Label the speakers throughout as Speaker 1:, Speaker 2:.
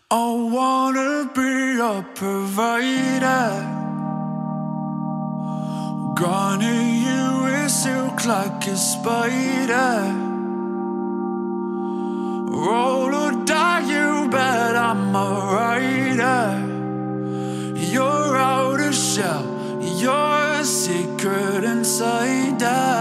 Speaker 1: I wanna be a provider. Gonna you with silk like a spider. Roll or die, you bet I'm a rider. You're out of shell, you're a secret insider.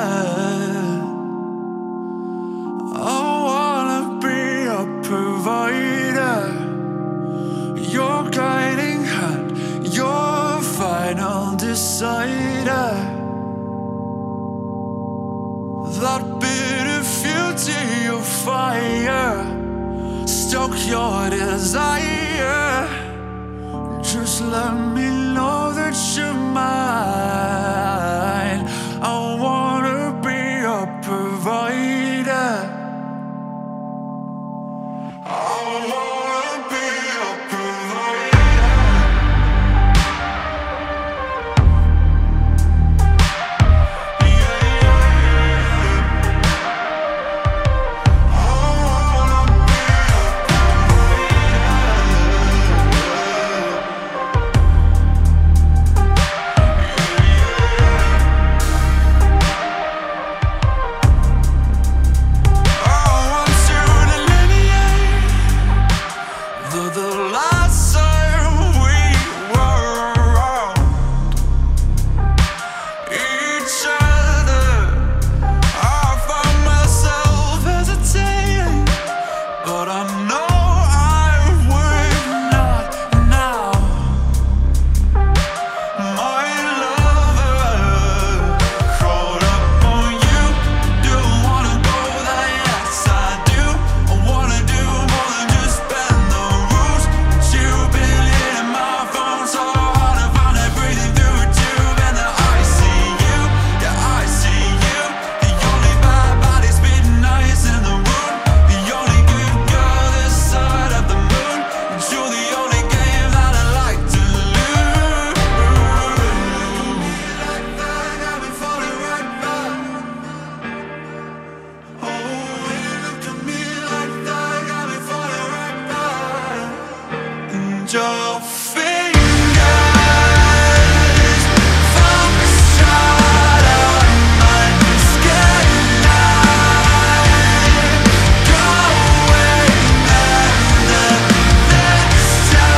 Speaker 1: I wanna be a provider. Your guiding hand, your final decider. That bit of fuel to your fire, stoke your desire. Just let me know that you're mine. I wanna be a provider. I wanna be a provider. Yeah, yeah, yeah. I wanna be a the last time we were around each other, I found myself hesitating, but I know I would not now. My lover crawled up on you. Do wanna go there? Yes, I do. I wanna do more than just bend the rules. But you've been hitting my phone so hard I found it breathing through a tube. And I see you, yeah, I see you. The only bad body spitting ice in the room. The only good girl this side of the moon. And you're the only game that I like to lose. Like that, got me falling right back. Oh, when you look at me like that, got me falling right back. And your fingers focus shut on my skin. Go away now, this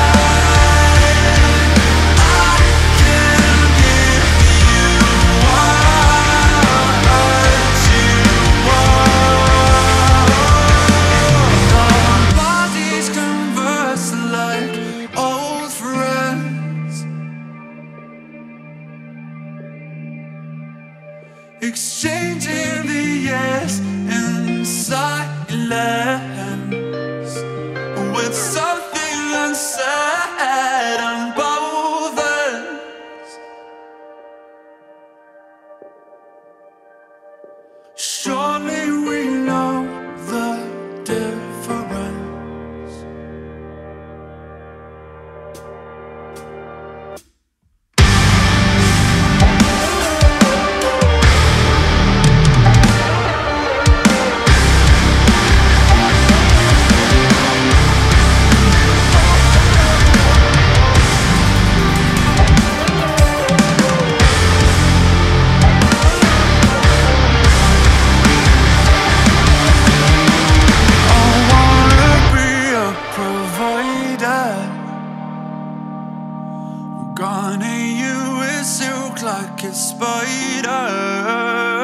Speaker 1: time I can give you what you want. Our bodies converse like old friends, exchanging the yes and silence, with something unsaid on both ends. Surely we know the difference. I wanna be a provider. Gonna you with silk like a spider.